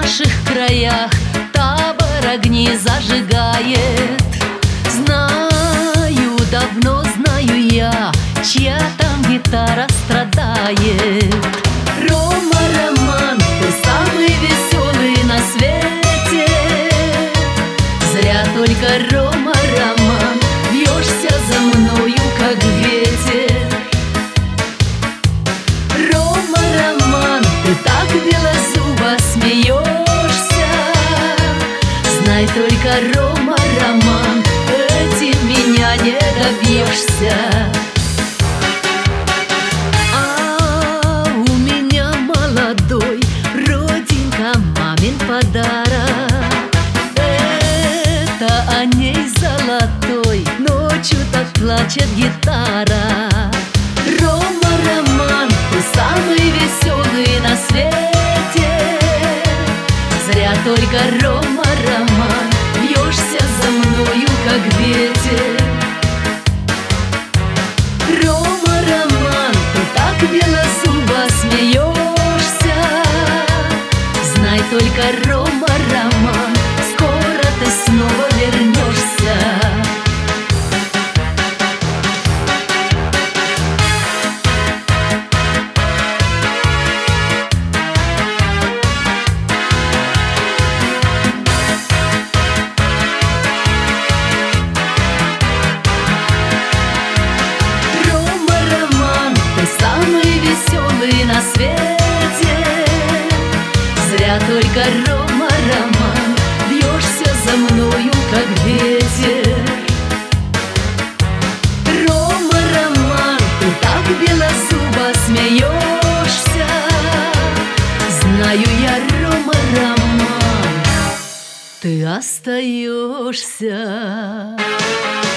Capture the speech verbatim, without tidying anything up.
наших краях табор огни зажигает. Знаю, давно знаю я, чья там гитара страдает. Рома, Роман, ты самый веселый на свете. Зря только, Рома, Роман, вьешься за мною, как ветер. Рома, Роман, ты так белозубо смеешься. Знай только, Рома, Роман, этим меня не добьешься. А у меня молодой родинка мамин подарок. Это о ней золотой ночью так плачет гитара. Рома, Роман, ты самый веселый на свете. Зря только, Рома, Роман, вьешься за мною, как ветер. Рома, Роман, ты так белозубо смеешься. Знай только, Рома, Роман, скоро ты снова вернешься. На свете зря только, Рома, Роман, вьешься за мною, как ветер. Рома, Роман, ты так белозубо смеешься. Знаю я, Рома, Роман, ты остаешься.